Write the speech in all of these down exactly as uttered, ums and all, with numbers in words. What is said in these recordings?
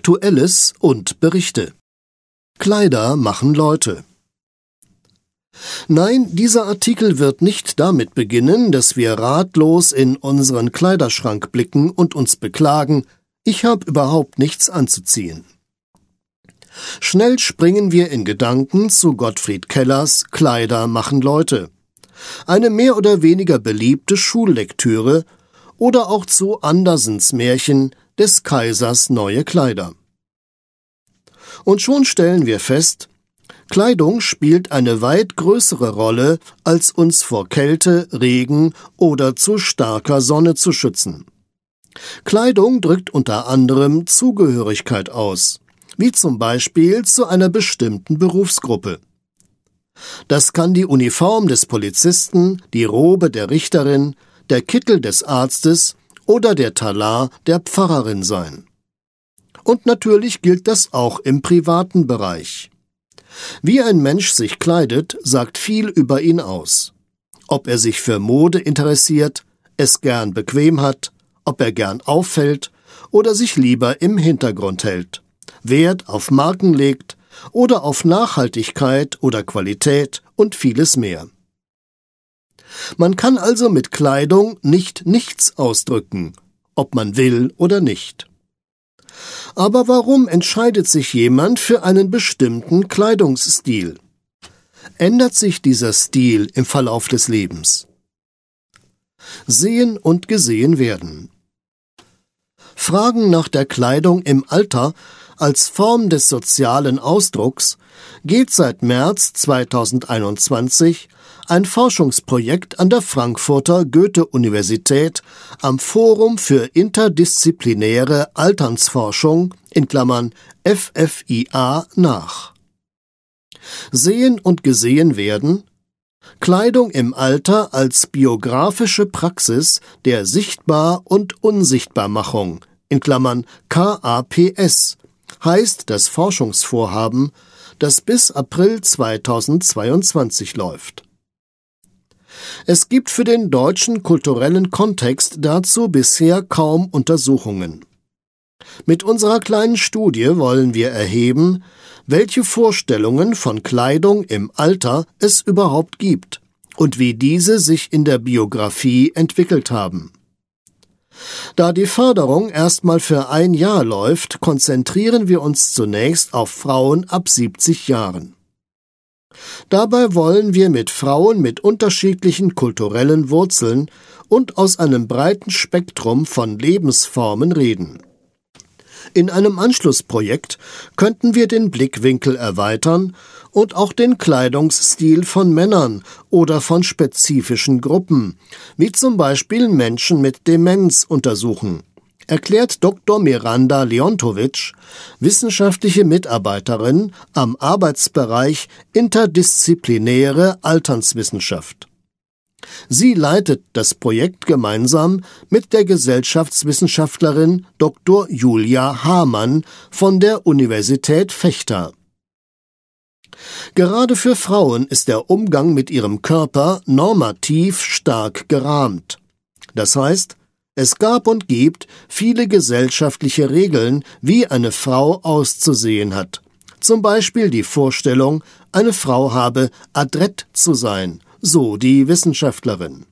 Aktuelles und Berichte. Kleider machen Leute. Nein, dieser Artikel wird nicht damit beginnen, dass wir ratlos in unseren Kleiderschrank blicken und uns beklagen, ich habe überhaupt nichts anzuziehen. Schnell springen wir in Gedanken zu Gottfried Kellers Kleider machen Leute, eine mehr oder weniger beliebte Schullektüre, oder auch zu Andersens Märchen des Kaisers neue Kleider. Und schon stellen wir fest, Kleidung spielt eine weit größere Rolle, als uns vor Kälte, Regen oder zu starker Sonne zu schützen. Kleidung drückt unter anderem Zugehörigkeit aus, wie zum Beispiel zu einer bestimmten Berufsgruppe. Das kann die Uniform des Polizisten, die Robe der Richterin, der Kittel des Arztes oder der Talar der Pfarrerin sein. Und natürlich gilt das auch im privaten Bereich. Wie ein Mensch sich kleidet, sagt viel über ihn aus. Ob er sich für Mode interessiert, es gern bequem hat, ob er gern auffällt oder sich lieber im Hintergrund hält, Wert auf Marken legt oder auf Nachhaltigkeit oder Qualität und vieles mehr. Man kann also mit Kleidung nicht nichts ausdrücken, ob man will oder nicht. Aber warum entscheidet sich jemand für einen bestimmten Kleidungsstil? Ändert sich dieser Stil im Verlauf des Lebens? Sehen und gesehen werden. Fragen nach der Kleidung im Alter als Form des sozialen Ausdrucks geht seit März zweitausendeinundzwanzig ein Forschungsprojekt an der Frankfurter Goethe-Universität am Forum für interdisziplinäre Alternsforschung in Klammern F F I A nach. Sehen und gesehen werden. Kleidung im Alter als biografische Praxis der Sichtbar- und Unsichtbarmachung in Klammern K A P S heißt das Forschungsvorhaben, das bis April zweitausendzweiundzwanzig läuft. Es gibt für den deutschen kulturellen Kontext dazu bisher kaum Untersuchungen. Mit unserer kleinen Studie wollen wir erheben, welche Vorstellungen von Kleidung im Alter es überhaupt gibt und wie diese sich in der Biografie entwickelt haben. Da die Förderung erstmal für ein Jahr läuft, konzentrieren wir uns zunächst auf Frauen ab siebzig Jahren. Dabei wollen wir mit Frauen mit unterschiedlichen kulturellen Wurzeln und aus einem breiten Spektrum von Lebensformen reden. In einem Anschlussprojekt könnten wir den Blickwinkel erweitern und auch den Kleidungsstil von Männern oder von spezifischen Gruppen, wie zum Beispiel Menschen mit Demenz, untersuchen, erklärt Doktor Miranda Leontovic, wissenschaftliche Mitarbeiterin am Arbeitsbereich Interdisziplinäre Alternswissenschaft. Sie leitet das Projekt gemeinsam mit der Gesellschaftswissenschaftlerin Doktor Julia Hamann von der Universität Vechta. Gerade für Frauen ist der Umgang mit ihrem Körper normativ stark gerahmt. Das heißt, es gab und gibt viele gesellschaftliche Regeln, wie eine Frau auszusehen hat. Zum Beispiel die Vorstellung, eine Frau habe adrett zu sein, so die Wissenschaftlerin.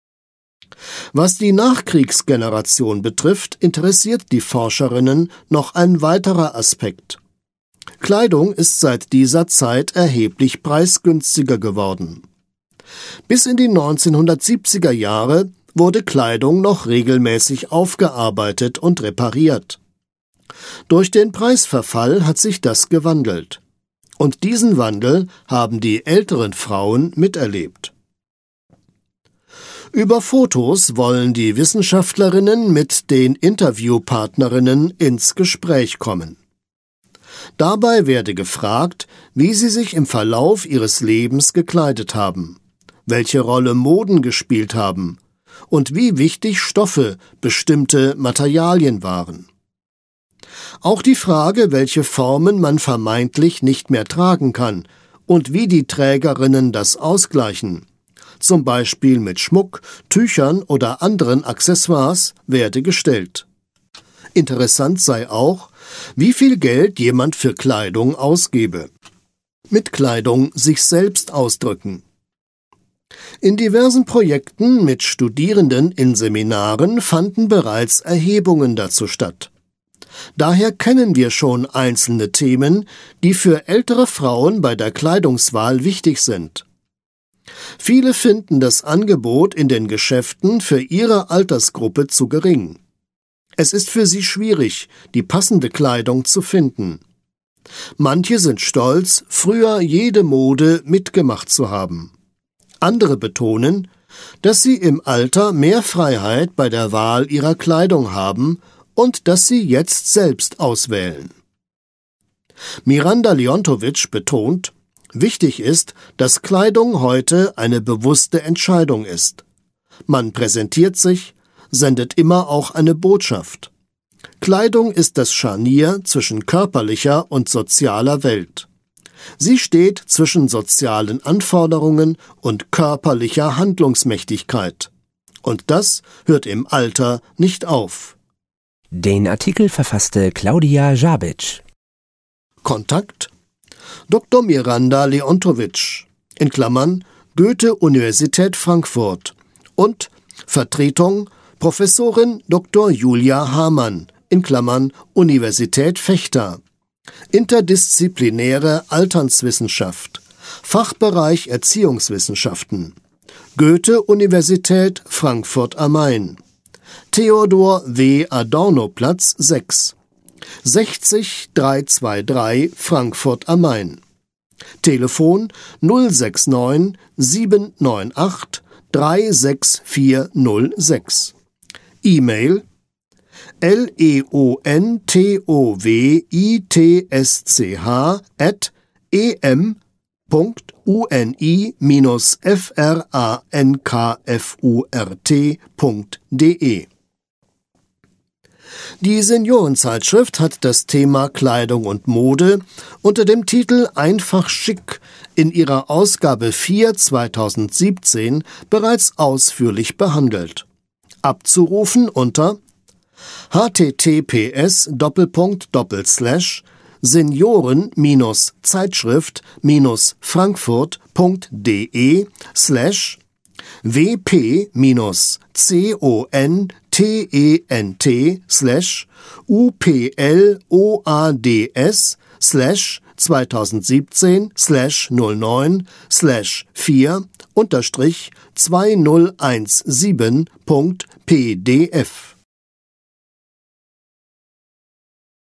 Was die Nachkriegsgeneration betrifft, interessiert die Forscherinnen noch ein weiterer Aspekt. Kleidung ist seit dieser Zeit erheblich preisgünstiger geworden. Bis in die neunzehnhundertsiebziger Jahre wurde Kleidung noch regelmäßig aufgearbeitet und repariert. Durch den Preisverfall hat sich das gewandelt. Und diesen Wandel haben die älteren Frauen miterlebt. Über Fotos wollen die Wissenschaftlerinnen mit den Interviewpartnerinnen ins Gespräch kommen. Dabei werde gefragt, wie sie sich im Verlauf ihres Lebens gekleidet haben, welche Rolle Moden gespielt haben und wie wichtig Stoffe, bestimmte Materialien waren. Auch die Frage, welche Formen man vermeintlich nicht mehr tragen kann und wie die Trägerinnen das ausgleichen, zum Beispiel mit Schmuck, Tüchern oder anderen Accessoires, werde gestellt. Interessant sei auch, wie viel Geld jemand für Kleidung ausgebe. Mit Kleidung sich selbst ausdrücken. In diversen Projekten mit Studierenden in Seminaren fanden bereits Erhebungen dazu statt. Daher kennen wir schon einzelne Themen, die für ältere Frauen bei der Kleidungswahl wichtig sind. Viele finden das Angebot in den Geschäften für ihre Altersgruppe zu gering. Es ist für sie schwierig, die passende Kleidung zu finden. Manche sind stolz, früher jede Mode mitgemacht zu haben. Andere betonen, dass sie im Alter mehr Freiheit bei der Wahl ihrer Kleidung haben und dass sie jetzt selbst auswählen. Miranda Leontovic betont, wichtig ist, dass Kleidung heute eine bewusste Entscheidung ist. Man präsentiert sich, sendet immer auch eine Botschaft. Kleidung ist das Scharnier zwischen körperlicher und sozialer Welt. Sie steht zwischen sozialen Anforderungen und körperlicher Handlungsmächtigkeit. Und das hört im Alter nicht auf. Den Artikel verfasste Claudia Žabić. Kontakt: Doktor Miranda Leontovic, in Klammern Goethe-Universität Frankfurt, und Vertretung Professorin Doktor Julia Hamann, in Klammern Universität Vechta. Interdisziplinäre Alternswissenschaft, Fachbereich Erziehungswissenschaften, Goethe-Universität Frankfurt am Main, Theodor W. Adorno-Platz sechs, sechzig dreihundertdreiundzwanzig Frankfurt am Main. Telefon null sechs neun sieben neun acht drei sechs vier null sechs. E-Mail leontovitsch at em.uni-frankfurt.de. Die Seniorenzeitschrift hat das Thema Kleidung und Mode unter dem Titel Einfach schick in ihrer Ausgabe vier zweitausendsiebzehn bereits ausführlich behandelt. Abzurufen unter https doppelpunkt doppelslash senioren-zeitschrift-frankfurt.de slash wp-content slash uploads slash zweitausendsiebzehn slash null neun slash vier unterstrich zweitausendsiebzehn Punkt pdf.